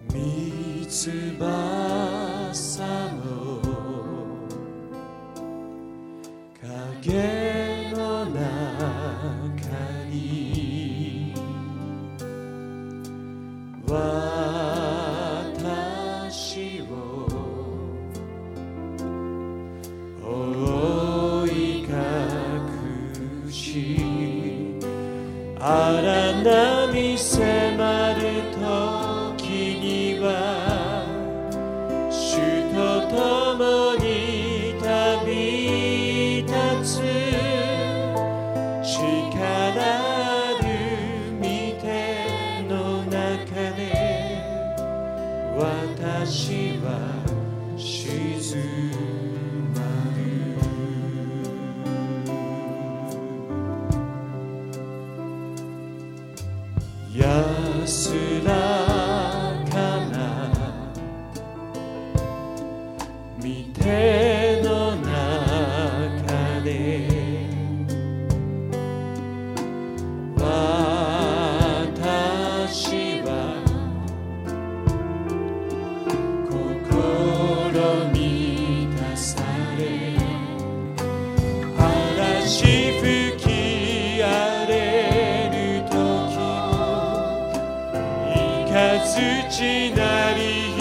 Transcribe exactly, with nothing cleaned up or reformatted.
三つ翼の影の中に私を覆い隠し、荒波迫る時には主と共に旅立つ。力ある御手の中で私は静まる。安らかな御手の中で私は心満たされ、嵐吹き荒れる時も雷なり